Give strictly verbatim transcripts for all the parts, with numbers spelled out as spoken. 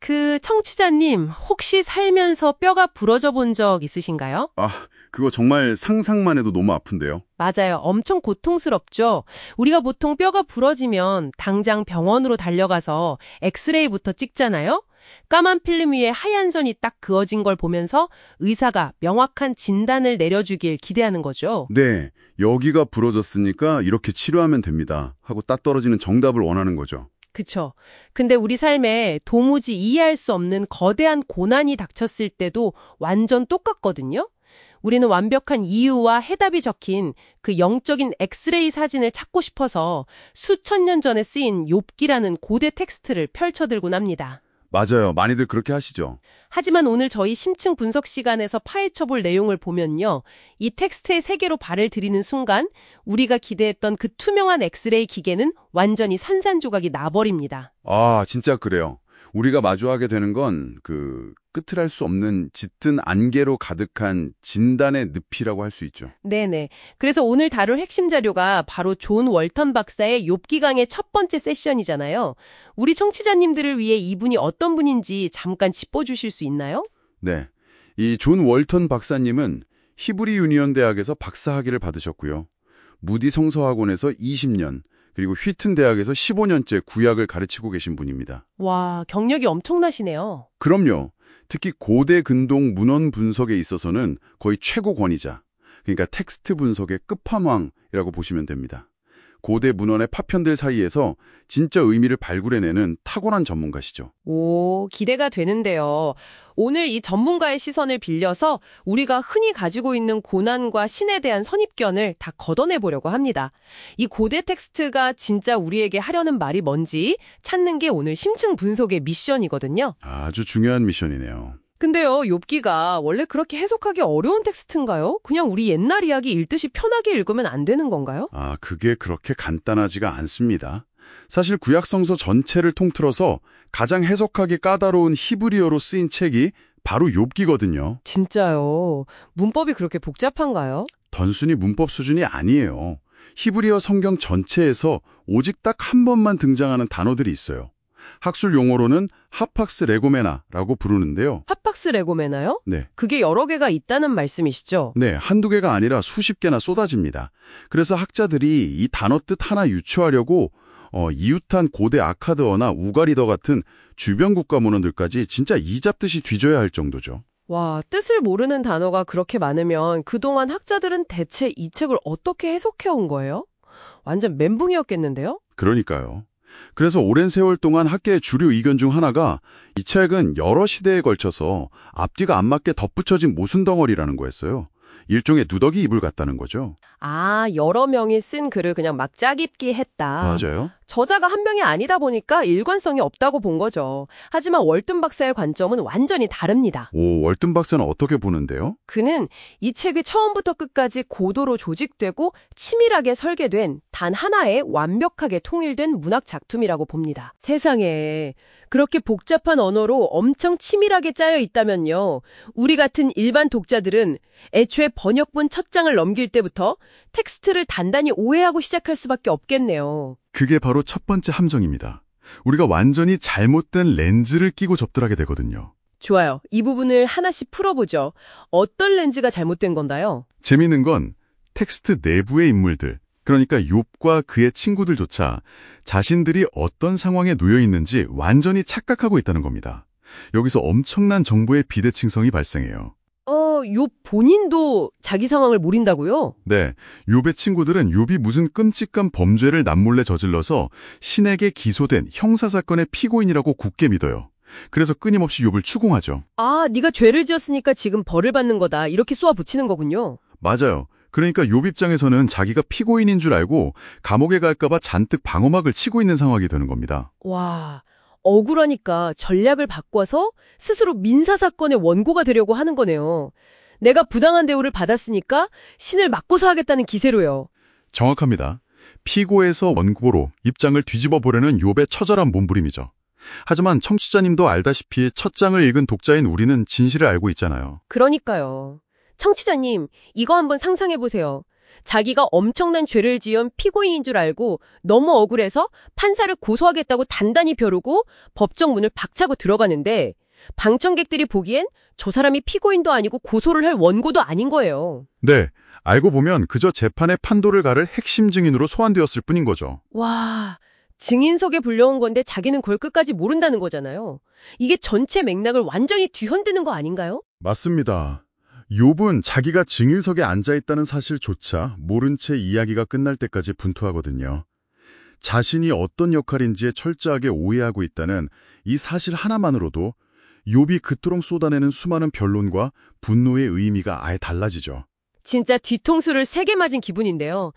그 청취자님, 혹시 살면서 뼈가 부러져 본 적 있으신가요? 아, 그거 정말 상상만 해도 너무 아픈데요. 맞아요. 엄청 고통스럽죠? 우리가 보통 뼈가 부러지면 당장 병원으로 달려가서 엑스레이부터 찍잖아요? 까만 필름 위에 하얀 선이 딱 그어진 걸 보면서 의사가 명확한 진단을 내려주길 기대하는 거죠. 네, 여기가 부러졌으니까 이렇게 치료하면 됩니다 하고 딱 떨어지는 정답을 원하는 거죠. 그쵸. 근데 우리 삶에 도무지 이해할 수 없는 거대한 고난이 닥쳤을 때도 완전 똑같거든요. 우리는 완벽한 이유와 해답이 적힌 그 영적인 엑스레이 사진을 찾고 싶어서 수천 년 전에 쓰인 욥기라는 고대 텍스트를 펼쳐들곤 합니다. 맞아요. 많이들 그렇게 하시죠. 하지만 오늘 저희 심층 분석 시간에서 파헤쳐볼 내용을 보면요. 이 텍스트의 세계로 발을 들이는 순간 우리가 기대했던 그 투명한 엑스레이 기계는 완전히 산산조각이 나버립니다. 아, 진짜 그래요. 우리가 마주하게 되는 건 그 끝을 알 수 없는 짙은 안개로 가득한 진단의 늪이라고 할 수 있죠. 네네. 그래서 오늘 다룰 핵심 자료가 바로 존 월턴 박사의 욥기 강의 첫 번째 세션이잖아요. 우리 청취자님들을 위해 이분이 어떤 분인지 잠깐 짚어주실 수 있나요? 네, 이 존 월턴 박사님은 히브리 유니언 대학에서 박사학위를 받으셨고요. 무디 성서학원에서 이십 년, 그리고 휘튼 대학에서 십오 년째 구약을 가르치고 계신 분입니다. 와, 경력이 엄청나시네요. 그럼요. 특히 고대 근동 문헌 분석에 있어서는 거의 최고 권위자, 그러니까 텍스트 분석의 끝판왕이라고 보시면 됩니다. 고대 문헌의 파편들 사이에서 진짜 의미를 발굴해내는 타고난 전문가시죠. 오, 기대가 되는데요. 오늘 이 전문가의 시선을 빌려서 우리가 흔히 가지고 있는 고난과 신에 대한 선입견을 다 걷어내보려고 합니다. 이 고대 텍스트가 진짜 우리에게 하려는 말이 뭔지 찾는 게 오늘 심층 분석의 미션이거든요. 아주 중요한 미션이네요. 근데요, 욥기가 원래 그렇게 해석하기 어려운 텍스트인가요? 그냥 우리 옛날 이야기 읽듯이 편하게 읽으면 안 되는 건가요? 아, 그게 그렇게 간단하지가 않습니다. 사실 구약 성서 전체를 통틀어서 가장 해석하기 까다로운 히브리어로 쓰인 책이 바로 욥기거든요. 진짜요? 문법이 그렇게 복잡한가요? 단순히 문법 수준이 아니에요. 히브리어 성경 전체에서 오직 딱 한 번만 등장하는 단어들이 있어요. 학술 용어로는 하팍스 레고메나라고 부르는데요. 하팍스 레고메나요? 네. 그게 여러 개가 있다는 말씀이시죠? 네, 한두 개가 아니라 수십 개나 쏟아집니다. 그래서 학자들이 이 단어 뜻 하나 유추하려고 어, 이웃한 고대 아카드어나 우가리더 같은 주변 국가 문헌들까지 진짜 이잡듯이 뒤져야 할 정도죠. 와, 뜻을 모르는 단어가 그렇게 많으면 그동안 학자들은 대체 이 책을 어떻게 해석해온 거예요? 완전 멘붕이었겠는데요? 그러니까요. 그래서 오랜 세월 동안 학계의 주류 의견 중 하나가 이 책은 여러 시대에 걸쳐서 앞뒤가 안 맞게 덧붙여진 모순덩어리라는 거였어요. 일종의 누더기 이불 같다는 거죠. 아, 여러 명이 쓴 글을 그냥 막 짜깁기 했다. 맞아요. 저자가 한 명이 아니다 보니까 일관성이 없다고 본 거죠. 하지만 월튼 박사의 관점은 완전히 다릅니다. 오, 월튼 박사는 어떻게 보는데요? 그는 이 책이 처음부터 끝까지 고도로 조직되고 치밀하게 설계된 단 하나의 완벽하게 통일된 문학 작품이라고 봅니다. 세상에, 그렇게 복잡한 언어로 엄청 치밀하게 짜여 있다면요. 우리 같은 일반 독자들은 애초에 번역본 첫 장을 넘길 때부터 텍스트를 단단히 오해하고 시작할 수밖에 없겠네요. 그게 바로 첫 번째 함정입니다. 우리가 완전히 잘못된 렌즈를 끼고 접들하게 되거든요. 좋아요. 이 부분을 하나씩 풀어보죠. 어떤 렌즈가 잘못된 건가요? 재미있는 건 텍스트 내부의 인물들, 그러니까 욥과 그의 친구들조차 자신들이 어떤 상황에 놓여 있는지 완전히 착각하고 있다는 겁니다. 여기서 엄청난 정보의 비대칭성이 발생해요. 어, 욥 본인도 자기 상황을 모른다고요? 네, 욥의 친구들은 욥이 무슨 끔찍한 범죄를 남몰래 저질러서 신에게 기소된 형사사건의 피고인이라고 굳게 믿어요. 그래서 끊임없이 욥을 추궁하죠. 아, 네가 죄를 지었으니까 지금 벌을 받는 거다. 이렇게 쏘아붙이는 거군요. 맞아요. 그러니까 욥 입장에서는 자기가 피고인인 줄 알고 감옥에 갈까 봐 잔뜩 방어막을 치고 있는 상황이 되는 겁니다. 와, 억울하니까 전략을 바꿔서 스스로 민사사건의 원고가 되려고 하는 거네요. 내가 부당한 대우를 받았으니까 신을 맞고서 하겠다는 기세로요. 정확합니다. 피고에서 원고로 입장을 뒤집어 보려는 욥의 처절한 몸부림이죠. 하지만 청취자님도 알다시피 첫 장을 읽은 독자인 우리는 진실을 알고 있잖아요. 그러니까요. 청취자님, 이거 한번 상상해보세요. 자기가 엄청난 죄를 지은 피고인인 줄 알고 너무 억울해서 판사를 고소하겠다고 단단히 벼르고 법정 문을 박차고 들어가는데 방청객들이 보기엔 저 사람이 피고인도 아니고 고소를 할 원고도 아닌 거예요. 네, 알고 보면 그저 재판의 판도를 가를 핵심 증인으로 소환되었을 뿐인 거죠. 와, 증인석에 불려온 건데 자기는 그걸 끝까지 모른다는 거잖아요. 이게 전체 맥락을 완전히 뒤흔드는 거 아닌가요? 맞습니다. 욥은 자기가 증인석에 앉아있다는 사실조차 모른 채 이야기가 끝날 때까지 분투하거든요. 자신이 어떤 역할인지에 철저하게 오해하고 있다는 이 사실 하나만으로도 욥이 그토록 쏟아내는 수많은 변론과 분노의 의미가 아예 달라지죠. 진짜 뒤통수를 세게 맞은 기분인데요.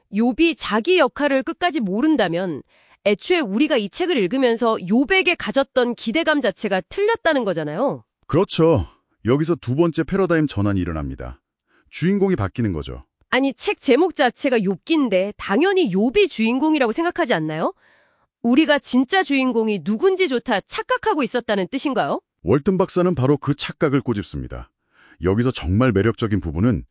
욥이 자기 역할을 끝까지 모른다면 애초에 우리가 이 책을 읽으면서 욥에게 가졌던 기대감 자체가 틀렸다는 거잖아요. 그렇죠. 여기서 두 번째 패러다임 전환이 일어납니다. 주인공이 바뀌는 거죠. 아니, 책 제목 자체가 욥기인데 당연히 욥이 주인공이라고 생각하지 않나요? 우리가 진짜 주인공이 누군지 좋다 착각하고 있었다는 뜻인가요? 월튼 박사는 바로 그 착각을 꼬집습니다. 여기서 정말 매력적인 부분은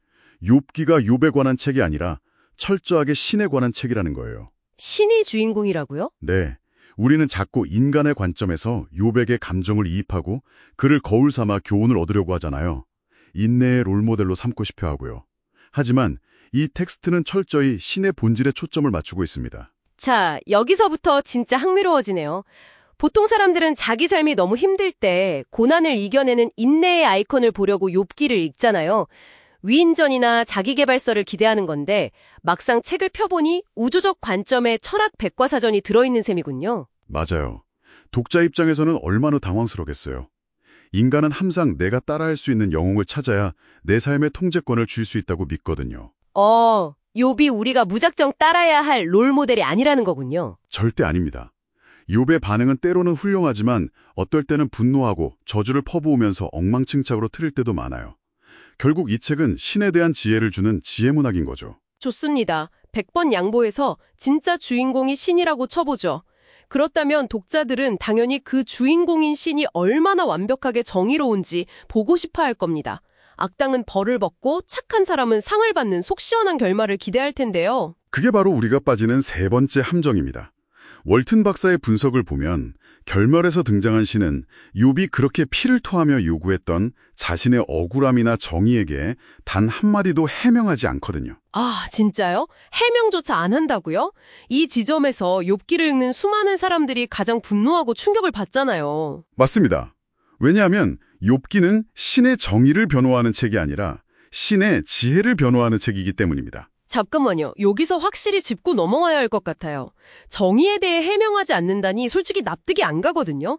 욥기가 욥에 관한 책이 아니라 철저하게 신에 관한 책이라는 거예요. 신이 주인공이라고요? 네. 우리는 자꾸 인간의 관점에서 욥에게 감정을 이입하고 그를 거울 삼아 교훈을 얻으려고 하잖아요. 인내의 롤모델로 삼고 싶어 하고요. 하지만 이 텍스트는 철저히 신의 본질에 초점을 맞추고 있습니다. 자, 여기서부터 진짜 흥미로워지네요. 보통 사람들은 자기 삶이 너무 힘들 때 고난을 이겨내는 인내의 아이콘을 보려고 욥기를 읽잖아요. 위인전이나 자기계발서를 기대하는 건데 막상 책을 펴보니 우주적 관점의 철학 백과사전이 들어있는 셈이군요. 맞아요. 독자 입장에서는 얼마나 당황스럽겠어요. 인간은 항상 내가 따라할 수 있는 영웅을 찾아야 내 삶의 통제권을 줄 수 있다고 믿거든요. 어, 욥이 우리가 무작정 따라야 할 롤모델이 아니라는 거군요. 절대 아닙니다. 욥의 반응은 때로는 훌륭하지만 어떨 때는 분노하고 저주를 퍼부으면서 엉망진창으로 틀릴 때도 많아요. 결국 이 책은 신에 대한 지혜를 주는 지혜문학인 거죠. 좋습니다. 백 번 양보해서 진짜 주인공이 신이라고 쳐보죠. 그렇다면 독자들은 당연히 그 주인공인 신이 얼마나 완벽하게 정의로운지 보고 싶어 할 겁니다. 악당은 벌을 받고 착한 사람은 상을 받는 속 시원한 결말을 기대할 텐데요. 그게 바로 우리가 빠지는 세 번째 함정입니다. 월튼 박사의 분석을 보면 결말에서 등장한 신은 욥이 그렇게 피를 토하며 요구했던 자신의 억울함이나 정의에게 단 한마디도 해명하지 않거든요. 아, 진짜요? 해명조차 안 한다고요? 이 지점에서 욥기를 읽는 수많은 사람들이 가장 분노하고 충격을 받잖아요. 맞습니다. 왜냐하면 욥기는 신의 정의를 변호하는 책이 아니라 신의 지혜를 변호하는 책이기 때문입니다. 잠깐만요. 여기서 확실히 짚고 넘어가야 할 것 같아요. 정의에 대해 해명하지 않는다니 솔직히 납득이 안 가거든요.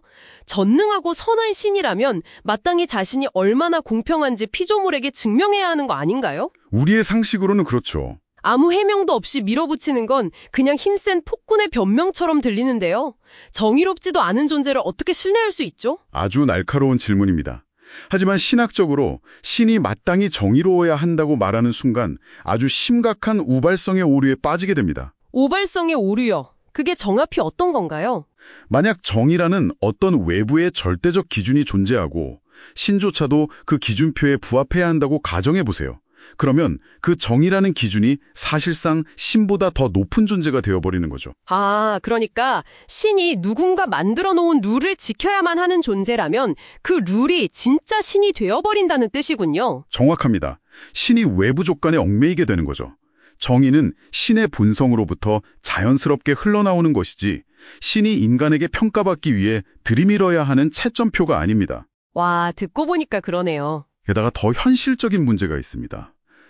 전능하고 선한 신이라면 마땅히 자신이 얼마나 공평한지 피조물에게 증명해야 하는 거 아닌가요? 우리의 상식으로는 그렇죠. 아무 해명도 없이 밀어붙이는 건 그냥 힘센 폭군의 변명처럼 들리는데요. 정의롭지도 않은 존재를 어떻게 신뢰할 수 있죠? 아주 날카로운 질문입니다. 하지만 신학적으로 신이 마땅히 정의로워야 한다고 말하는 순간 아주 심각한 우발성의 오류에 빠지게 됩니다. 우발성의 오류요. 그게 정확히 어떤 건가요? 만약 정의라는 어떤 외부의 절대적 기준이 존재하고 신조차도 그 기준표에 부합해야 한다고 가정해보세요. 그러면 그 정의라는 기준이 사실상 신보다 더 높은 존재가 되어버리는 거죠. 아, 그러니까 신이 누군가 만들어 놓은 룰을 지켜야만 하는 존재라면 그 룰이 진짜 신이 되어버린다는 뜻이군요. 정확합니다. 신이 외부 조건에 얽매이게 되는 거죠. 정의는 신의 본성으로부터 자연스럽게 흘러나오는 것이지 신이 인간에게 평가받기 위해 들이밀어야 하는 채점표가 아닙니다. 와, 듣고 보니까 그러네요. 게다가 더 현실적인 문제가 있습니다.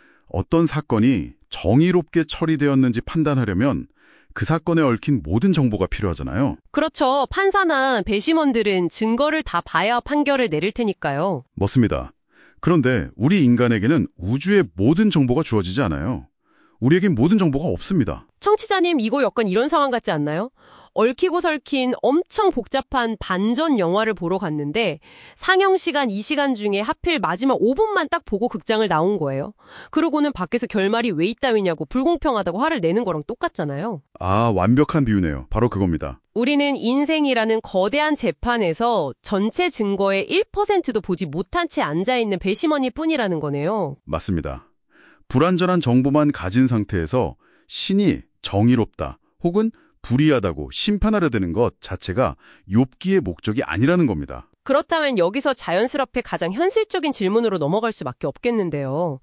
어떤 사건이 정의롭게 처리되었는지 판단하려면 그 사건에 얽힌 모든 정보가 필요하잖아요. 그렇죠. 판사나 배심원들은 증거를 다 봐야 판결을 내릴 테니까요. 맞습니다. 그런데 우리 인간에게는 우주의 모든 정보가 주어지지 않아요. 우리에겐 모든 정보가 없습니다. 청취자님, 이거 약간 이런 상황 같지 않나요? 얽히고 설킨 엄청 복잡한 반전 영화를 보러 갔는데 상영 시간 이 시간 중에 하필 마지막 오 분만 딱 보고 극장을 나온 거예요. 그러고는 밖에서 결말이 왜 이따위냐고 불공평하다고 화를 내는 거랑 똑같잖아요. 아, 완벽한 비유네요. 바로 그겁니다. 우리는 인생이라는 거대한 재판에서 전체 증거의 일 퍼센트도 보지 못한 채 앉아있는 배심원일 뿐이라는 거네요. 맞습니다. 불완전한 정보만 가진 상태에서 신이 정의롭다 혹은 불의하다고 심판하려 드는 것 자체가 욥기의 목적이 아니라는 겁니다. 그렇다면 여기서 자연스럽게 가장 현실적인 질문으로 넘어갈 수밖에 없겠는데요.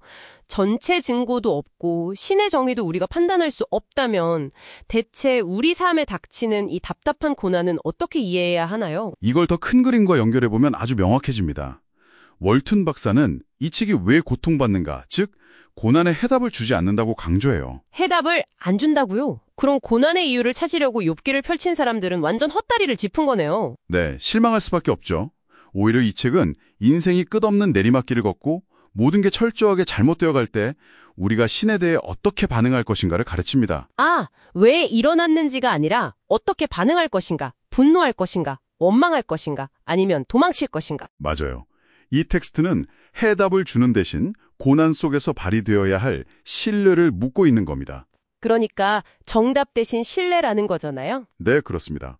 전체 증거도 없고 신의 정의도 우리가 판단할 수 없다면 대체 우리 삶에 닥치는 이 답답한 고난은 어떻게 이해해야 하나요? 이걸 더 큰 그림과 연결해보면 아주 명확해집니다. 월툰 박사는 이 책이 왜 고통받는가, 즉 고난의 해답을 주지 않는다고 강조해요. 해답을 안 준다고요? 그럼 고난의 이유를 찾으려고 욥기를 펼친 사람들은 완전 헛다리를 짚은 거네요. 네, 실망할 수밖에 없죠. 오히려 이 책은 인생이 끝없는 내리막길을 걷고 모든 게 철저하게 잘못되어 갈 때 우리가 신에 대해 어떻게 반응할 것인가를 가르칩니다. 아, 왜 일어났는지가 아니라 어떻게 반응할 것인가, 분노할 것인가, 원망할 것인가, 아니면 도망칠 것인가. 맞아요. 이 텍스트는 해답을 주는 대신 고난 속에서 발휘되어야 할 신뢰를 묻고 있는 겁니다. 그러니까 정답 대신 신뢰라는 거잖아요. 네, 그렇습니다.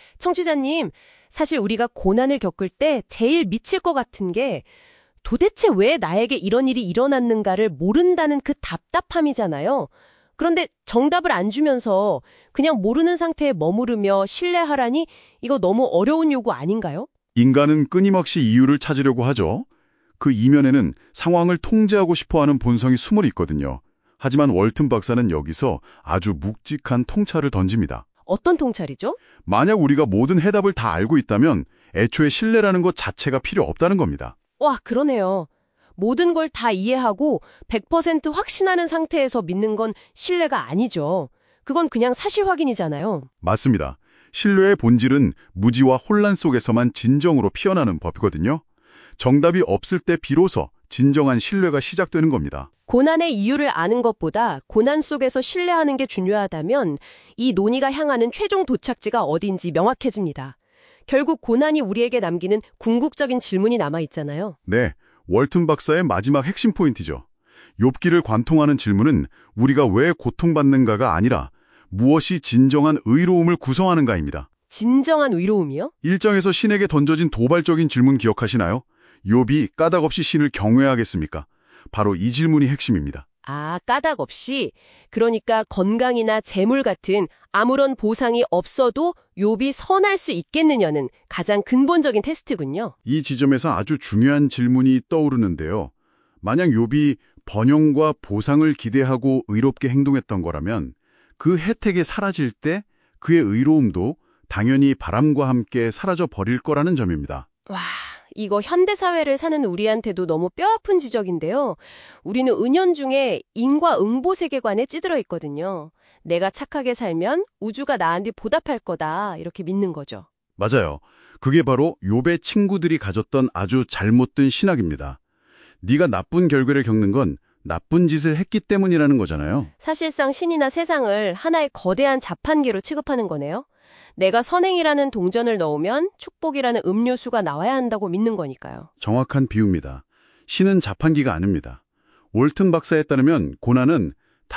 청취자님, 사실 우리가 고난을 겪을 때 제일 미칠 것 같은 게 도대체 왜 나에게 이런 일이 일어났는가를 모른다는 그 답답함이잖아요. 그런데 정답을 안 주면서 그냥 모르는 상태에 머무르며 신뢰하라니 이거 너무 어려운 요구 아닌가요? 인간은 끊임없이 이유를 찾으려고 하죠. 그 이면에는 상황을 통제하고 싶어하는 본성이 숨어 있거든요. 하지만 월튼 박사는 여기서 아주 묵직한 통찰을 던집니다. 어떤 통찰이죠? 만약 우리가 모든 해답을 다 알고 있다면 애초에 신뢰라는 것 자체가 필요 없다는 겁니다. 와, 그러네요. 모든 걸 다 이해하고 백 퍼센트 확신하는 상태에서 믿는 건 신뢰가 아니죠. 그건 그냥 사실 확인이잖아요. 맞습니다. 신뢰의 본질은 무지와 혼란 속에서만 진정으로 피어나는 법이거든요. 정답이 없을 때 비로소 진정한 신뢰가 시작되는 겁니다. 고난의 이유를 아는 것보다 고난 속에서 신뢰하는 게 중요하다면 이 논의가 향하는 최종 도착지가 어딘지 명확해집니다. 결국 고난이 우리에게 남기는 궁극적인 질문이 남아있잖아요. 네, 월튼 박사의 마지막 핵심 포인트죠. 욥기를 관통하는 질문은 우리가 왜 고통받는가가 아니라 무엇이 진정한 의로움을 구성하는가입니다. 진정한 의로움이요? 일 장에서 신에게 던져진 도발적인 질문 기억하시나요? 욥이 까닭 없이 신을 경외하겠습니까? 바로 이 질문이 핵심입니다. 아, 까닭 없이? 그러니까 건강이나 재물 같은 아무런 보상이 없어도 욥이 선할 수 있겠느냐는 가장 근본적인 테스트군요. 이 지점에서 아주 중요한 질문이 떠오르는데요. 만약 욥이 번영과 보상을 기대하고 의롭게 행동했던 거라면 그 혜택이 사라질 때 그의 의로움도 당연히 바람과 함께 사라져 버릴 거라는 점입니다. 와, 이거 현대사회를 사는 우리한테도 너무 뼈아픈 지적인데요. 우리는 은연중에 인과응보 세계관에 찌들어 있거든요. 내가 착하게 살면 우주가 나한테 보답할 거다 이렇게 믿는 거죠. 맞아요. 그게 바로 욥의 친구들이 가졌던 아주 잘못된 신학입니다. 네가 나쁜 결과를 겪는 건 나쁜 짓을 했기 때문이라는 거잖아요. 사실상 신이나 세상을 하나의 거대한 자판기로 취급하는 거네요. 내가 선행이라는 동전을 넣으면 축복이라는 음료수가 나와야 한다고 믿는 거니까요. 정확한 비유입니다. 신은 자판기가 아닙니다. 월튼 박사에 따르면 고난은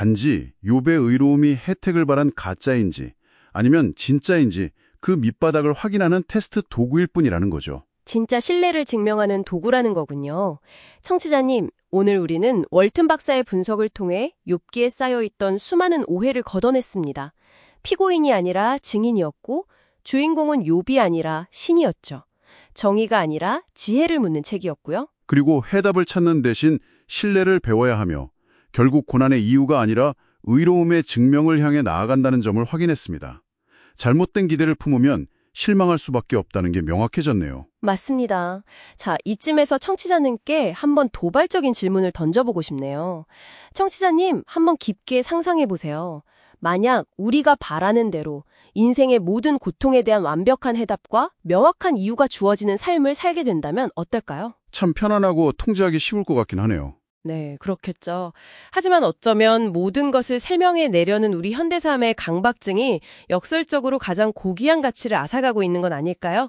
단지 욥의 의로움이 혜택을 바란 가짜인지 아니면 진짜인지 그 밑바닥을 확인하는 테스트 도구일 뿐이라는 거죠. 진짜 신뢰를 증명하는 도구라는 거군요. 청취자님, 오늘 우리는 월튼 박사의 분석을 통해 욥기에 쌓여있던 수많은 오해를 걷어냈습니다. 피고인이 아니라 증인이었고 주인공은 욥이 아니라 신이었죠. 정의가 아니라 지혜를 묻는 책이었고요. 그리고 해답을 찾는 대신 신뢰를 배워야 하며 결국 고난의 이유가 아니라 의로움의 증명을 향해 나아간다는 점을 확인했습니다. 잘못된 기대를 품으면 실망할 수밖에 없다는 게 명확해졌네요. 맞습니다. 자, 이쯤에서 청취자님께 한번 도발적인 질문을 던져보고 싶네요. 청취자님, 한번 깊게 상상해보세요. 만약 우리가 바라는 대로 인생의 모든 고통에 대한 완벽한 해답과 명확한 이유가 주어지는 삶을 살게 된다면 어떨까요? 참 편안하고 통제하기 쉬울 것 같긴 하네요. 네, 그렇겠죠. 하지만 어쩌면 모든 것을 설명해내려는 우리 현대사회의 강박증이 역설적으로 가장 고귀한 가치를 앗아가고 있는 건 아닐까요?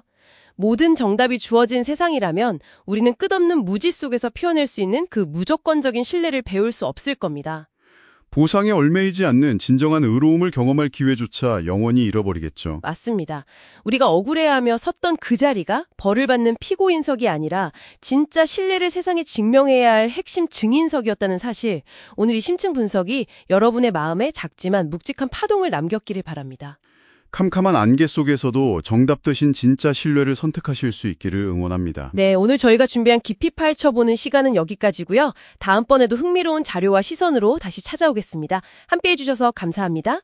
모든 정답이 주어진 세상이라면 우리는 끝없는 무지 속에서 피워낼 수 있는 그 무조건적인 신뢰를 배울 수 없을 겁니다. 보상에 얽매이지 않는 진정한 의로움을 경험할 기회조차 영원히 잃어버리겠죠. 맞습니다. 우리가 억울해하며 섰던 그 자리가 벌을 받는 피고인석이 아니라 진짜 신뢰를 세상에 증명해야 할 핵심 증인석이었다는 사실, 오늘 이 심층 분석이 여러분의 마음에 작지만 묵직한 파동을 남겼기를 바랍니다. 캄캄한 안개 속에서도 정답 대신 진짜 신뢰를 선택하실 수 있기를 응원합니다. 네, 오늘 저희가 준비한 깊이 파헤쳐보는 시간은 여기까지고요. 다음번에도 흥미로운 자료와 시선으로 다시 찾아오겠습니다. 함께해 주셔서 감사합니다.